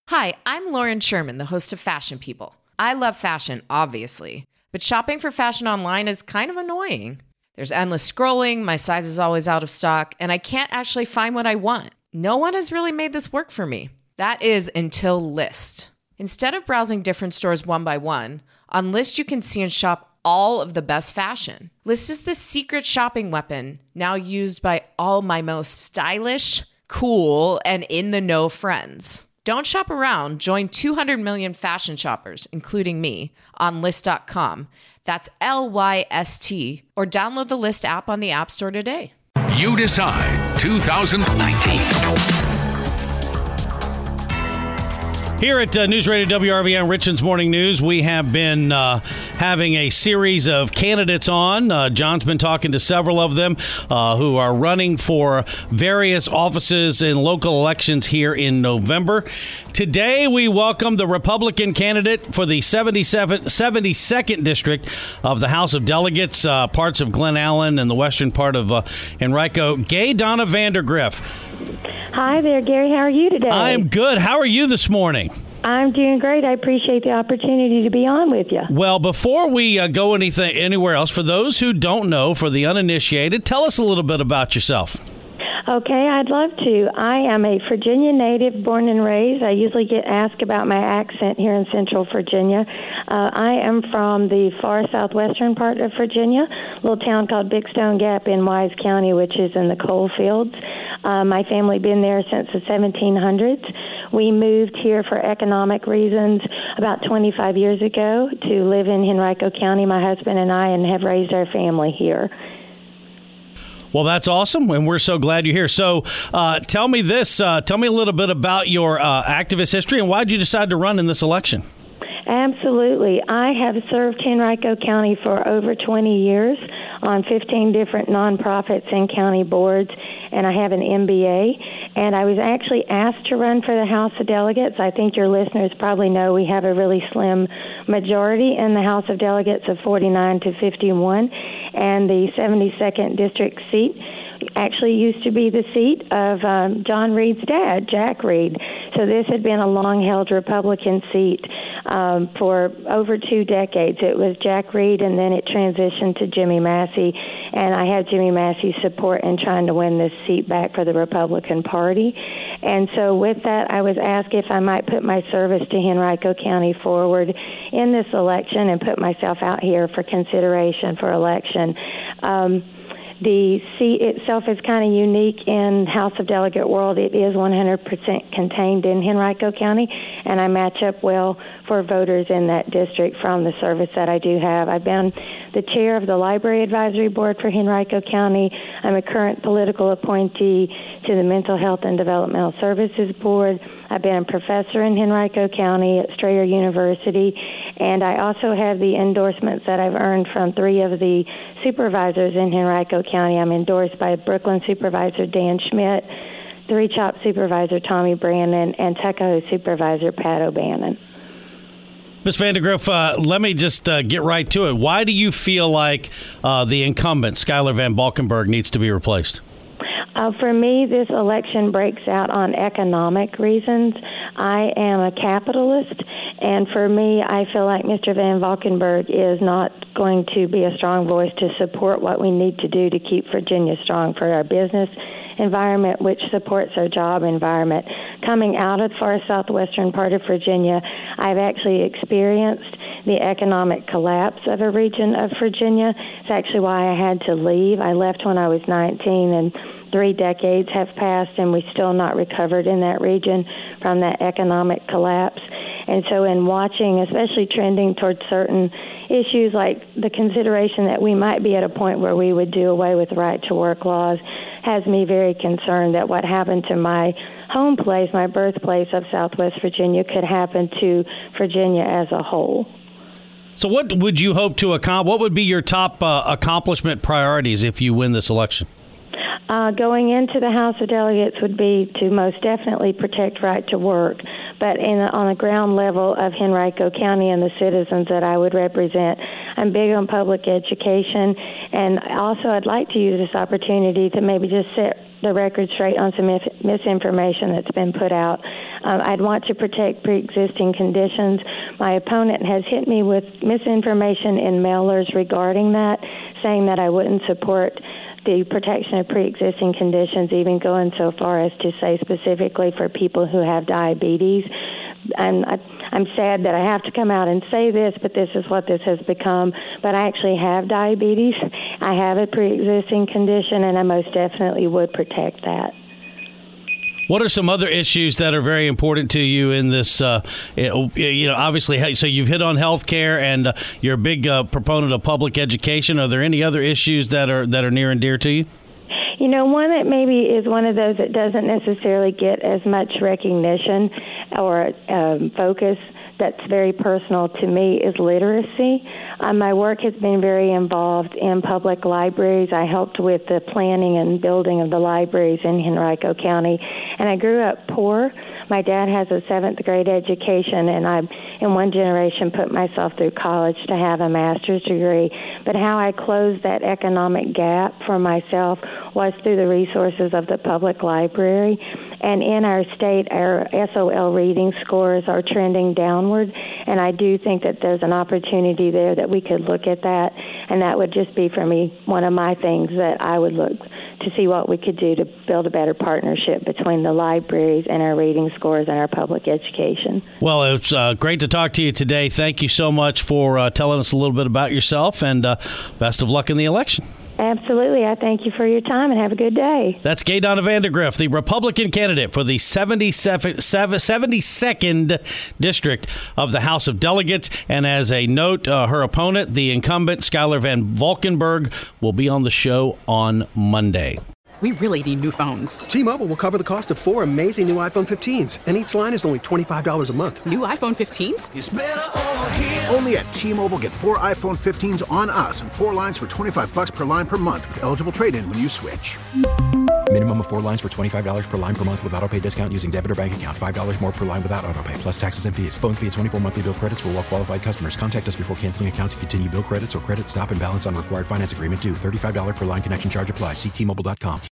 Hi, I'm Lauren Sherman, the host of Fashion People. I love fashion, obviously, but shopping for fashion online is kind of annoying. There's endless scrolling, my size is always out of stock, and I can't actually find what I want. No one has really made this work for me. That is until Lyst. Instead of browsing different stores one by one, on Lyst you can see and shop all of the best fashion. Lyst is the secret shopping weapon now used by all my most stylish, cool, and in-the-know friends. Don't shop around. Join 200 million fashion shoppers, including me, on Lyst.com. That's Lyst, or download the Lyst app on the App Store today. You Decide 2019. Here at News Radio WRVN Richmond's Morning News, we have been having a series of candidates on. John's been talking to several of them who are running for various offices in local elections here in November. Today, we welcome the Republican candidate for the 72nd District of the House of Delegates, parts of Glen Allen and the western part of Henrico, Gay Donna Vandergriff. Hi there, Gary. How are you today? I'm good. How are you this morning? I'm doing great. I appreciate the opportunity to be on with you. Well, before we go anywhere else, for those who don't know, for the uninitiated, tell us a little bit about yourself. Okay, I'd love to. I am a Virginia native, born and raised. I usually get asked about my accent here in Central Virginia. I am from the far southwestern part of Virginia, a little town called Big Stone Gap in Wise County, which is in the coal fields. My family been there since the 1700s. We moved here for economic reasons about 25 years ago to live in Henrico County, my husband and I, and have raised our family here. Well, that's awesome, and we're so glad you're here. So tell me this. Tell me a little bit about your activist history, and why did you decide to run in this election? Absolutely. I have served Henrico County for over 20 years on 15 different nonprofits and county boards, and I have an MBA. And I was actually asked to run for the House of Delegates. I think your listeners probably know we have a really slim majority in the House of Delegates of 49 to 51, and the 72nd District seat actually used to be the seat of John Reed's dad, Jack Reed. So this had been a long-held Republican seat for over 2 decades. It was Jack Reed, and then it transitioned to Jimmy Massey, and I had Jimmy Massey's support in trying to win this seat back for the Republican Party. And so with that, I was asked if I might put my service to Henrico County forward in this election and put myself out here for consideration for election. The seat itself is kind of unique in House of Delegate world. It is 100% contained in Henrico County, and I match up well for voters in that district from the service that I do have. I've been the chair of the Library Advisory Board for Henrico County. I'm a current political appointee to the Mental Health and Developmental Services Board. I've been a professor in Henrico County at Strayer University, and I also have the endorsements that I've earned from 3 of the supervisors in Henrico County. I'm endorsed by Brooklyn Supervisor Dan Schmidt, 3-Chop Supervisor Tommy Brandon, and Tuckahoe Supervisor Pat O'Bannon. Ms. Vandergriff, let me just get right to it. Why do you feel like the incumbent, Schuyler Van Valkenburg, needs to be replaced? For me, this election breaks out on economic reasons. I am a capitalist, and for me, I feel like Mr. Van Valkenburg is not going to be a strong voice to support what we need to do to keep Virginia strong for our business environment, which supports our job environment. Coming out of the far southwestern part of Virginia, I've actually experienced the economic collapse of a region of Virginia. It's actually why I had to leave. I left when I was 19, and 3 decades have passed, and we've still not recovered in that region from that economic collapse. And so in watching, especially trending towards certain issues like the consideration that we might be at a point where we would do away with right-to-work laws, has me very concerned that what happened to my home place, my birthplace of Southwest Virginia, could happen to Virginia as a whole. So what would you hope to accomplish? What would be your top accomplishment priorities if you win this election? Going into the House of Delegates would be to most definitely protect right to work, but on the ground level of Henrico County and the citizens that I would represent, I'm big on public education, and also I'd like to use this opportunity to maybe just set the record straight on some misinformation that's been put out. I'd want to protect pre-existing conditions. My opponent has hit me with misinformation in mailers regarding that, saying that I wouldn't support the protection of pre-existing conditions, even going so far as to say specifically for people who have diabetes. I'm sad that I have to come out and say this, but this is what this has become. But I actually have diabetes. I have a pre-existing condition, and I most definitely would protect that. What are some other issues that are very important to you in this? Obviously, so you've hit on healthcare, and you're a big proponent of public education. Are there any other issues that are near and dear to you? One that maybe is one of those that doesn't necessarily get as much recognition or focus that's very personal to me is literacy. My work has been very involved in public libraries. I helped with the planning and building of the libraries in Henrico County, and I grew up poor. My dad has a 7th grade education, and I, in one generation, put myself through college to have a master's degree. But how I closed that economic gap for myself was through the resources of the public library. And in our state, our SOL reading scores are trending downward, and I do think that there's an opportunity there that we could look at that, and that would just be, for me, one of my things that I would look to see what we could do to build a better partnership between the libraries and our reading scores and our public education. Well, it's great to talk to you today. Thank you so much for telling us a little bit about yourself, and best of luck in the election. Absolutely. I thank you for your time, and have a good day. That's Gay Donna Vandergriff, the Republican candidate for the 72nd District of the House of Delegates. And as a note, her opponent, the incumbent, Schuyler Van Valkenburg, will be on the show on Monday. We really need new phones. T-Mobile will cover the cost of 4 amazing new iPhone 15s, and each line is only $25 a month. New iPhone 15s? It's better over here. Only at T-Mobile, get 4 iPhone 15s on us and 4 lines for $25 per line per month with eligible trade-in when you switch. Minimum of 4 lines for $25 per line per month with autopay discount using debit or bank account. $5 more per line without autopay, plus taxes and fees. Phone fee at 24 monthly bill credits for well-qualified customers. Contact us before canceling account to continue bill credits or credit stop and balance on required finance agreement due. $35 per line connection charge applies. See T-Mobile.com.